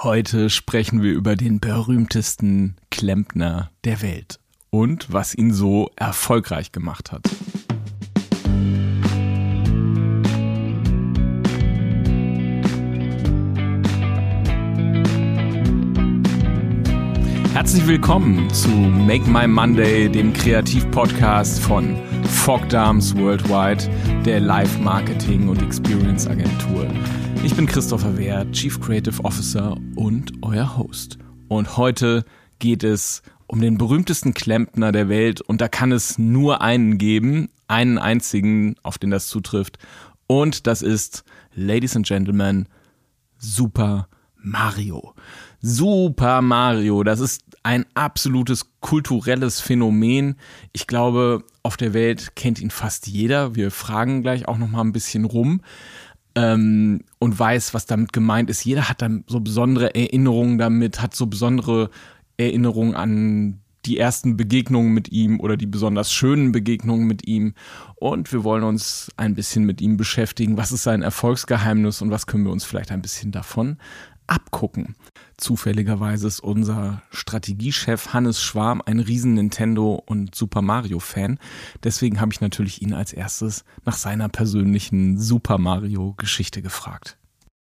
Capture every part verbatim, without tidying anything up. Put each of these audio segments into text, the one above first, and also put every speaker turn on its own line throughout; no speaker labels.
Heute sprechen wir über den berühmtesten Klempner der Welt und was ihn so erfolgreich gemacht hat. Herzlich willkommen zu Make My Monday, dem Kreativ-Podcast von Fogdarms Worldwide, der Live-Marketing- und Experience-Agentur. Ich bin Christopher Wehr, Chief Creative Officer und euer Host. Und heute geht es um den berühmtesten Klempner der Welt und da kann es nur einen geben, einen einzigen, auf den das zutrifft. Und das ist, Ladies and Gentlemen, Super Mario. Super Mario, das ist ein absolutes kulturelles Phänomen. Ich glaube, auf der Welt kennt ihn fast jeder. Wir fragen gleich auch noch mal ein bisschen rum ähm, und weiß, was damit gemeint ist. Jeder hat dann so besondere Erinnerungen damit, hat so besondere Erinnerungen an die ersten Begegnungen mit ihm oder die besonders schönen Begegnungen mit ihm. Und wir wollen uns ein bisschen mit ihm beschäftigen. Was ist sein Erfolgsgeheimnis und was können wir uns vielleicht ein bisschen davon abgucken? Zufälligerweise ist unser Strategiechef Hannes Schwarm ein riesen Nintendo- und Super Mario-Fan. Deswegen habe ich natürlich ihn als erstes nach seiner persönlichen Super Mario-Geschichte gefragt.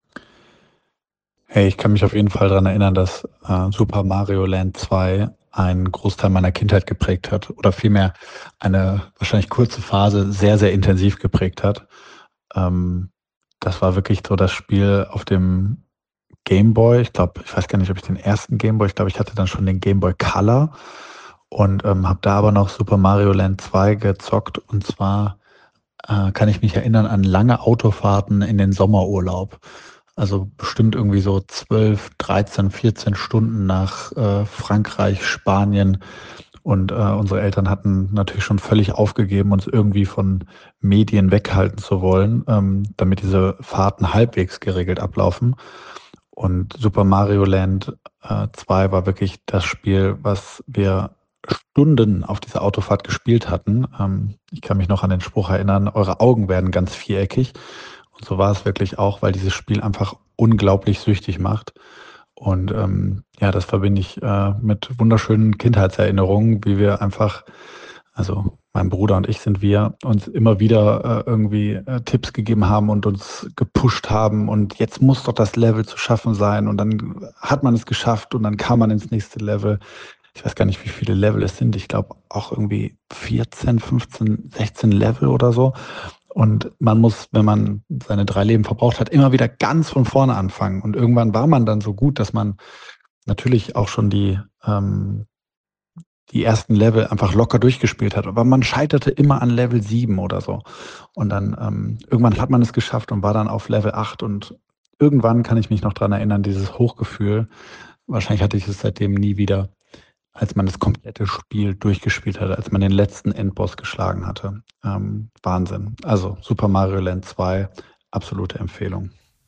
Hey, ich kann mich auf jeden Fall daran erinnern, dass äh, Super Mario Land zwei einen Großteil meiner Kindheit geprägt hat oder vielmehr eine wahrscheinlich kurze Phase sehr, sehr intensiv geprägt hat. Ähm, das war wirklich so das Spiel auf dem Gameboy. Ich glaube, ich weiß gar nicht, ob ich den ersten Gameboy, ich glaube, ich hatte dann schon den Gameboy Color und ähm, habe da aber noch Super Mario Land zwei gezockt und zwar äh, kann ich mich erinnern an lange Autofahrten in den Sommerurlaub. Also bestimmt irgendwie so zwölf, dreizehn, vierzehn Stunden nach äh, Frankreich, Spanien. Und äh, unsere Eltern hatten natürlich schon völlig aufgegeben, uns irgendwie von Medien weghalten zu wollen, ähm, damit diese Fahrten halbwegs geregelt ablaufen. Und Super Mario Land äh, zwei war wirklich das Spiel, was wir Stunden auf dieser Autofahrt gespielt hatten. Ähm, ich kann mich noch an den Spruch erinnern, eure Augen werden ganz viereckig. Und so war es wirklich auch, weil dieses Spiel einfach unglaublich süchtig macht. Und ähm, ja, das verbinde ich äh, mit wunderschönen Kindheitserinnerungen, wie wir einfach, also mein Bruder und ich sind wir, uns immer wieder äh, irgendwie äh, Tipps gegeben haben und uns gepusht haben. Und jetzt muss doch das Level zu schaffen sein. Und dann hat man es geschafft und dann kam man ins nächste Level. Ich weiß gar nicht, wie viele Level es sind. Ich glaube auch irgendwie vierzehn, fünfzehn, sechzehn Level oder so. Und man muss, wenn man seine drei Leben verbraucht hat, immer wieder ganz von vorne anfangen. Und irgendwann war man dann so gut, dass man natürlich auch schon die, ähm, die ersten Level einfach locker durchgespielt hat. Aber man scheiterte immer an Level sieben oder so. Und dann ähm, irgendwann hat man es geschafft und war dann auf Level acht. Und irgendwann kann ich mich noch dran erinnern, dieses Hochgefühl. Wahrscheinlich hatte ich es seitdem nie wieder, als man das komplette Spiel durchgespielt hatte, als man den letzten Endboss geschlagen hatte. Ähm, Wahnsinn. Also Super Mario Land zwei, absolute Empfehlung.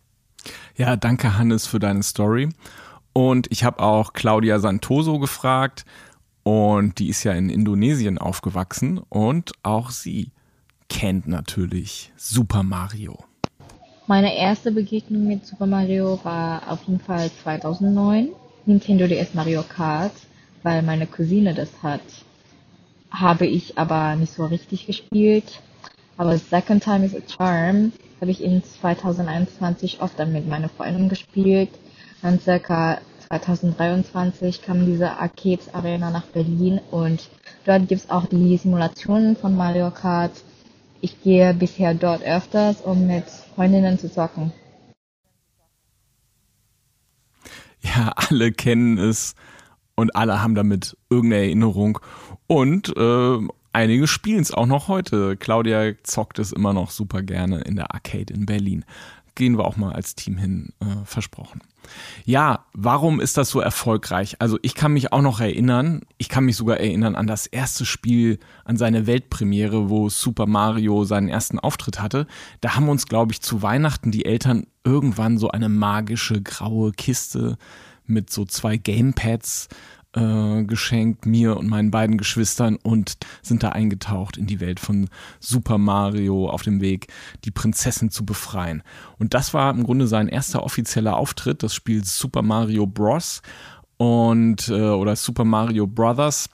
Ja, danke Hannes für deine Story. Und ich habe auch Claudia Santoso gefragt und die ist ja in Indonesien aufgewachsen und auch sie kennt natürlich Super Mario.
Meine erste Begegnung mit Super Mario war auf jeden Fall zweitausendneun, Nintendo D S Mario Kart, weil meine Cousine das hat. Habe ich aber nicht so richtig gespielt. Aber Second Time is a Charm habe ich in zweitausendeinundzwanzig oft dann mit meinen Freunden gespielt. Dann circa zweitausenddreiundzwanzig kam diese Arcades Arena nach Berlin und dort gibt es auch die Simulationen von Mario Kart. Ich gehe bisher dort öfters, um mit Freundinnen zu zocken.
Ja, alle kennen es und alle haben damit irgendeine Erinnerung und äh, einige spielen es auch noch heute. Claudia zockt es immer noch super gerne in der Arcade in Berlin. Gehen wir auch mal als Team hin, äh, versprochen. Ja, warum ist das so erfolgreich? Also ich kann mich auch noch erinnern, ich kann mich sogar erinnern an das erste Spiel, an seine Weltpremiere, wo Super Mario seinen ersten Auftritt hatte. Da haben uns, glaube ich, zu Weihnachten die Eltern irgendwann so eine magische graue Kiste mit so zwei Gamepads äh, geschenkt, mir und meinen beiden Geschwistern, und sind da eingetaucht in die Welt von Super Mario auf dem Weg, die Prinzessin zu befreien. Und das war im Grunde sein erster offizieller Auftritt, das Spiel Super Mario Bros. und äh, oder Super Mario Brothers.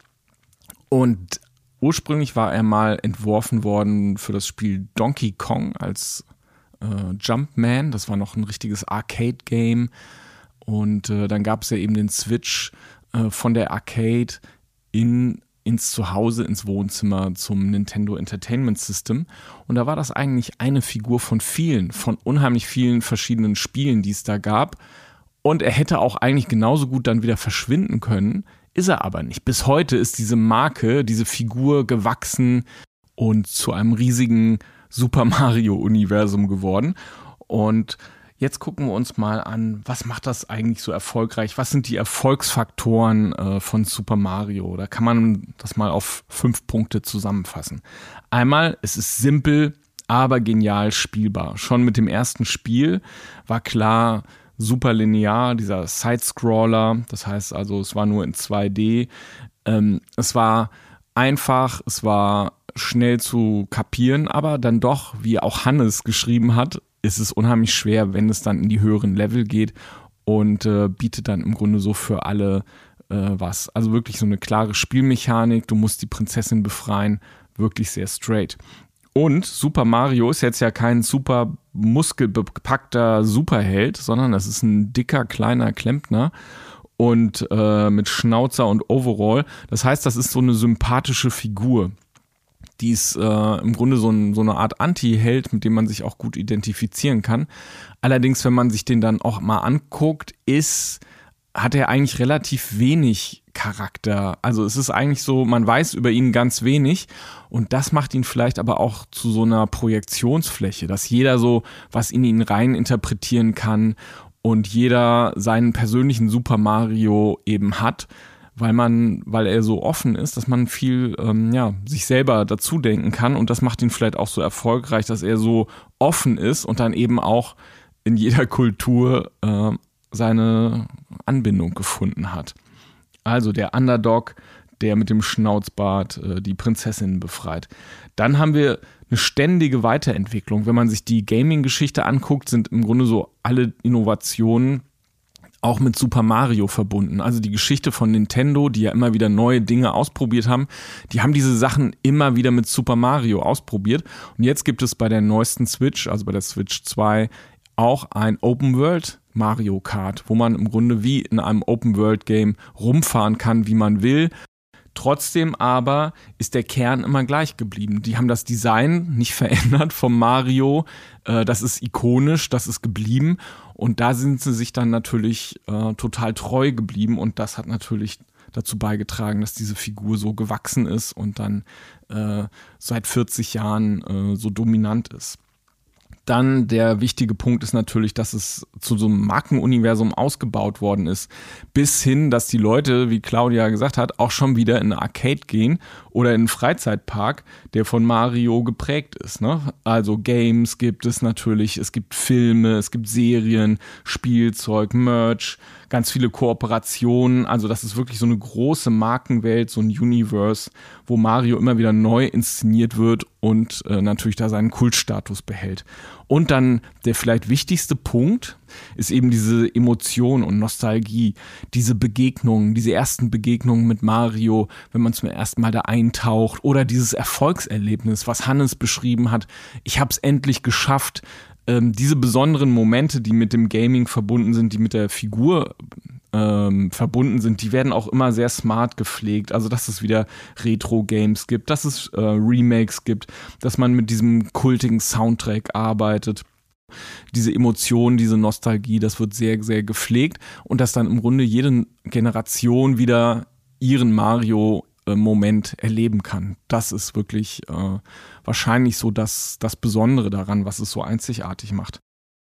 Und ursprünglich war er mal entworfen worden für das Spiel Donkey Kong als äh, Jumpman. Das war noch ein richtiges Arcade-Game. Und äh, dann gab es ja eben den Switch äh, von der Arcade in, ins Zuhause, ins Wohnzimmer zum Nintendo Entertainment System. Und da war das eigentlich eine Figur von vielen, von unheimlich vielen verschiedenen Spielen, die es da gab. Und er hätte auch eigentlich genauso gut dann wieder verschwinden können, ist er aber nicht. Bis heute ist diese Marke, diese Figur gewachsen und zu einem riesigen Super Mario-Universum geworden. Und jetzt gucken wir uns mal an, was macht das eigentlich so erfolgreich? Was sind die Erfolgsfaktoren äh, von Super Mario? Da kann man das mal auf fünf Punkte zusammenfassen. Einmal, es ist simpel, aber genial spielbar. Schon mit dem ersten Spiel war klar, super linear, dieser Sidescroller, das heißt also, es war nur in zwei D. Ähm, es war einfach, es war schnell zu kapieren, aber dann doch, wie auch Hannes geschrieben hat, ist es unheimlich schwer, wenn es dann in die höheren Level geht, und äh, bietet dann im Grunde so für alle äh, was. Also wirklich so eine klare Spielmechanik, du musst die Prinzessin befreien, wirklich sehr straight. Und Super Mario ist jetzt ja kein super muskelbepackter Superheld, sondern es ist ein dicker, kleiner Klempner und äh, mit Schnauzer und Overall. Das heißt, das ist so eine sympathische Figur. Die ist äh, im Grunde so, ein, so eine Art Anti-Held, mit dem man sich auch gut identifizieren kann. Allerdings, wenn man sich den dann auch mal anguckt, ist, hat er eigentlich relativ wenig Charakter. Also es ist eigentlich so, man weiß über ihn ganz wenig, und das macht ihn vielleicht aber auch zu so einer Projektionsfläche, dass jeder so was in ihn rein interpretieren kann und jeder seinen persönlichen Super Mario eben hat, weil man, weil er so offen ist, dass man viel ähm, ja, sich selber dazu denken kann, und das macht ihn vielleicht auch so erfolgreich, dass er so offen ist und dann eben auch in jeder Kultur äh, seine Anbindung gefunden hat. Also der Underdog, der mit dem Schnauzbart äh, die Prinzessin befreit. Dann haben wir eine ständige Weiterentwicklung. Wenn man sich die Gaming-Geschichte anguckt, sind im Grunde so alle Innovationen auch mit Super Mario verbunden. Also die Geschichte von Nintendo, die ja immer wieder neue Dinge ausprobiert haben, die haben diese Sachen immer wieder mit Super Mario ausprobiert. Und jetzt gibt es bei der neuesten Switch, also bei der Switch zwei, auch ein Open World Mario Kart, wo man im Grunde wie in einem Open World Game rumfahren kann, wie man will. Trotzdem aber ist der Kern immer gleich geblieben. Die haben das Design nicht verändert vom Mario. Äh, das ist ikonisch, das ist geblieben. Und da sind sie sich dann natürlich äh, total treu geblieben. Und das hat natürlich dazu beigetragen, dass diese Figur so gewachsen ist und dann äh, seit vierzig Jahren äh, so dominant ist. Dann der wichtige Punkt ist natürlich, dass es zu so einem Markenuniversum ausgebaut worden ist, bis hin, dass die Leute, wie Claudia gesagt hat, auch schon wieder in eine Arcade gehen oder in einen Freizeitpark, der von Mario geprägt ist, ne? Also Games gibt es natürlich, es gibt Filme, es gibt Serien, Spielzeug, Merch, ganz viele Kooperationen. Also das ist wirklich so eine große Markenwelt, so ein Universe, wo Mario immer wieder neu inszeniert wird und äh, natürlich da seinen Kultstatus behält. Und dann der vielleicht wichtigste Punkt ist eben diese Emotion und Nostalgie, diese Begegnungen, diese ersten Begegnungen mit Mario, wenn man zum ersten Mal da eintaucht, oder dieses Erfolgserlebnis, was Hannes beschrieben hat. Ich habe es endlich geschafft. Ähm, diese besonderen Momente, die mit dem Gaming verbunden sind, die mit der Figur ähm, verbunden sind, die werden auch immer sehr smart gepflegt. Also dass es wieder Retro-Games gibt, dass es äh, Remakes gibt, dass man mit diesem kultigen Soundtrack arbeitet. Diese Emotion, diese Nostalgie, das wird sehr, sehr gepflegt, und dass dann im Grunde jede Generation wieder ihren Mario-Moment erleben kann. Das ist wirklich äh, wahrscheinlich so das, das Besondere daran, was es so einzigartig macht.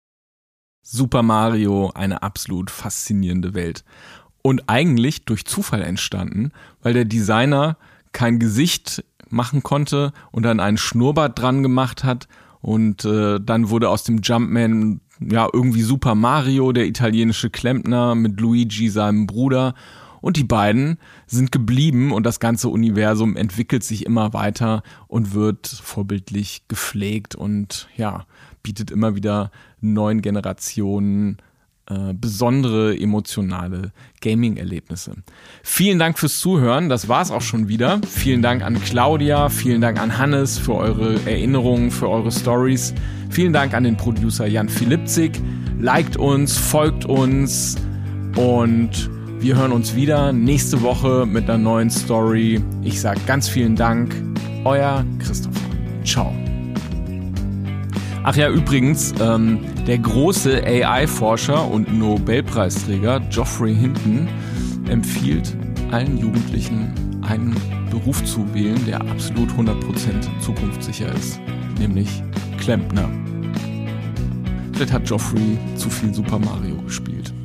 Super Mario, eine absolut faszinierende Welt. Und eigentlich durch Zufall entstanden, weil der Designer kein Gesicht machen konnte und dann einen Schnurrbart dran gemacht hat. Und äh, dann wurde aus dem Jumpman ja irgendwie Super Mario, der italienische Klempner, mit Luigi, seinem Bruder. Und die beiden sind geblieben und das ganze Universum entwickelt sich immer weiter und wird vorbildlich gepflegt und ja, bietet immer wieder neuen Generationen äh, besondere emotionale Gaming-Erlebnisse. Vielen Dank fürs Zuhören, das war's auch schon wieder. Vielen Dank an Claudia, vielen Dank an Hannes für eure Erinnerungen, für eure Stories. Vielen Dank an den Producer Jan Filipzig. Liked uns, folgt uns und wir hören uns wieder nächste Woche mit einer neuen Story. Ich sage ganz vielen Dank. Euer Christopher. Ciao. Ach ja, übrigens, ähm, der große A I-Forscher und Nobelpreisträger Geoffrey Hinton empfiehlt allen Jugendlichen einen Beruf zu wählen, der absolut hundert Prozent zukunftssicher ist, nämlich Klempner. Vielleicht hat Geoffrey zu viel Super Mario gespielt.